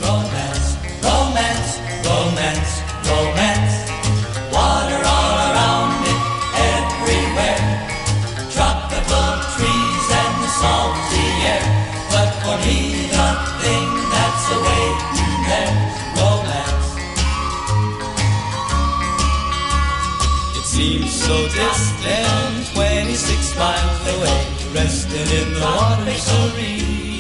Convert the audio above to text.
Romance, romance, romance, romance. Water all around it, everywhere. Tropical trees and the salty air. But for me, the thing that's awaiting there's romance. It seems so distant, 26 miles away, resting in the water serene.